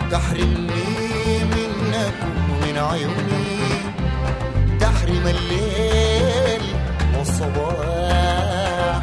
تحرمني منك ومن عيوني، تحرم الليل والصباح.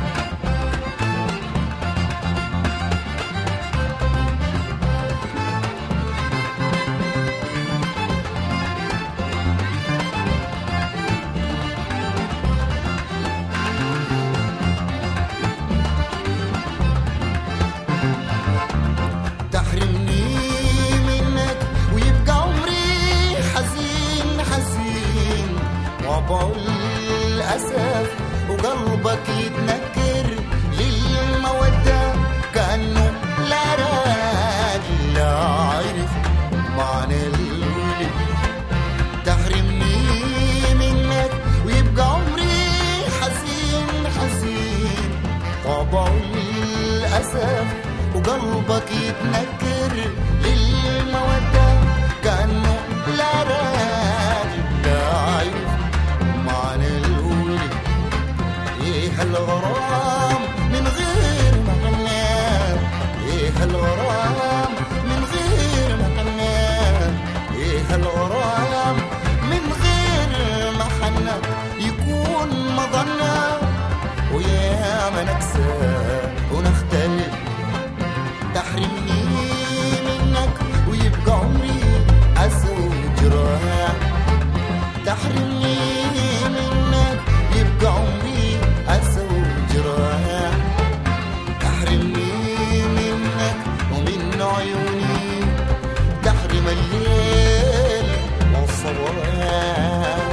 للأسف وقلبك يتنكر للمودة كأنه لا راجل لا عرف معنى الولد. تحرمني منك ويبقى عمري حزين حزين، طبعه للأسف وقلبك يتنكر للمودة كأنه لا راجل لا عرف معنى الولد. ايه هالغرام من غير ما حنان، ايه هالغرام من غير ما حنان، ايه هالغرام من غير ما حنان يكون مظنة ويا ما نكسى ونختلف. تحرمني منك ويبقى عمري أسى وجراح، تحرمني منك يبقى عمري أسى وجراح. تحرمني منك ومن عيوني، تحرم الليل والصباح.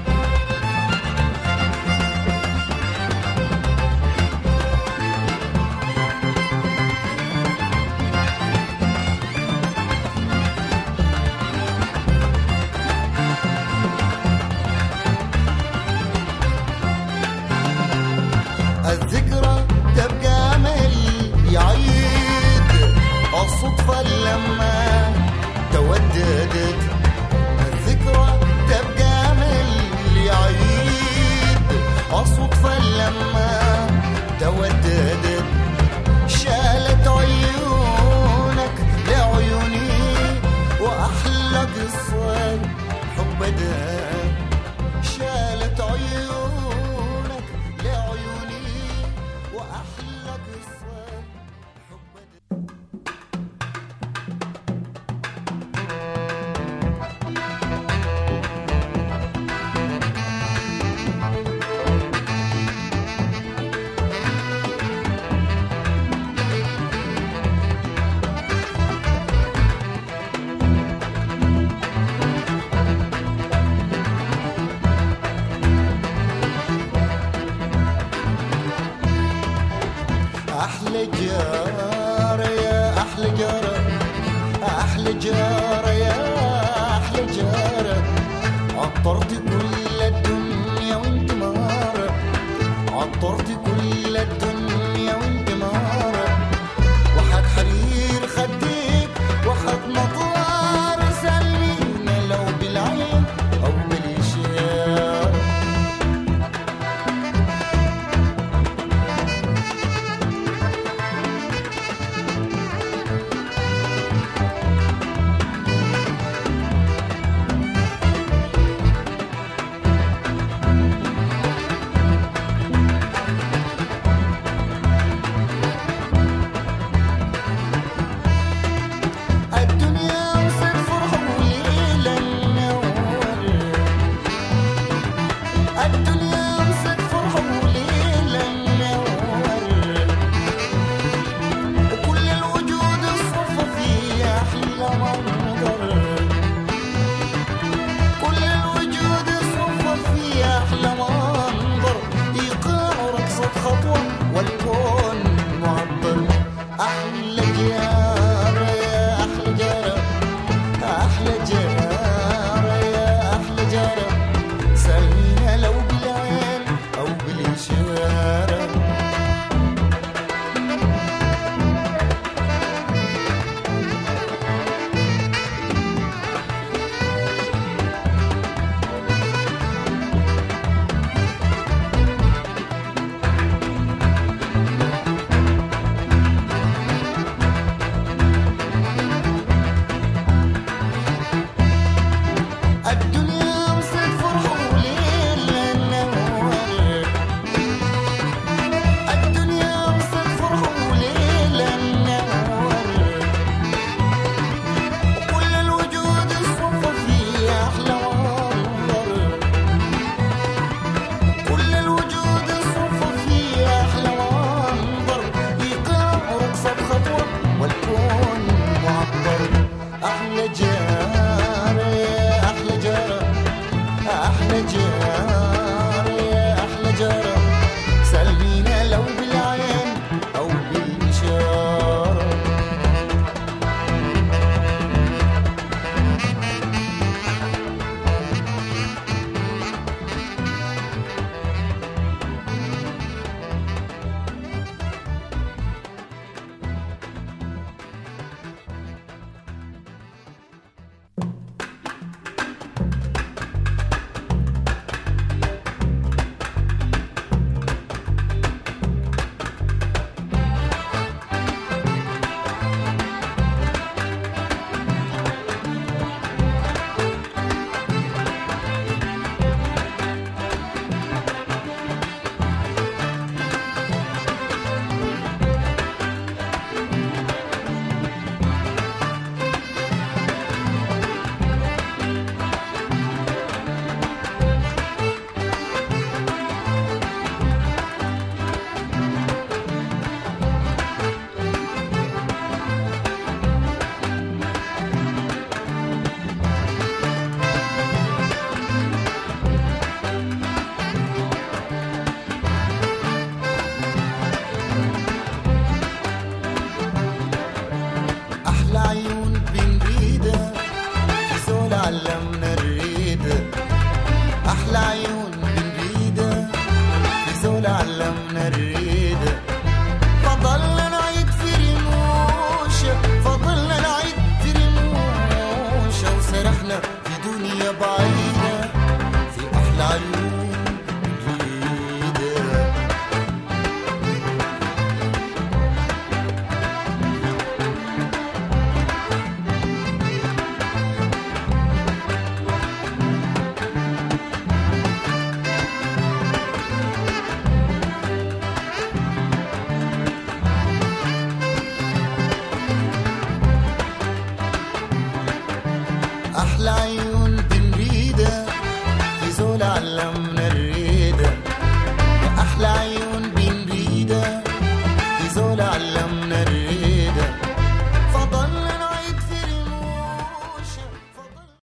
الذكرى تبقى أمل يعيد الصدفة لما توددت. الذكرى تبقى أمل يعيد الصدفة لما توددت. شالت عيونك لعيوني وأحلى قصة حب ده. شالت عيونك لعيوني وأحلى قصة حب ده. أحلى جارة يا أحلى جارة، أحلى جارة يا أحلى جارة، عطرت كل الدنيا وانت مهارة، عطرت كل الدنيا وانت مهارة. وحد حرير خديك وحد مطار سلمينا لو بالعين أو بالإشارة. الدنيا مصيد فرح وليل نور، الدنيا مصيد فرح وليل نور، وكل الوجود الصفة فيه أحلى منظر، كل الوجود الصفة فيه أحلى منظر، يقام رقصة بخطوة والكون معبر. أحلى جار يا أحلى جارة، أحلى جار يا أحلى جارة، سلمينا لو بالعين أو بالإشارة. أحلى عيون بنريدها في زول علمنا الريدة، أحلى عيون بنريدها في زول علمنا الريدة، فضلنا نعيد في رموشة، فضلنا نعيد في رموشة، وسرحنا في دنيا بعيدة في أحلى عيون بنريدها. أحلى عيون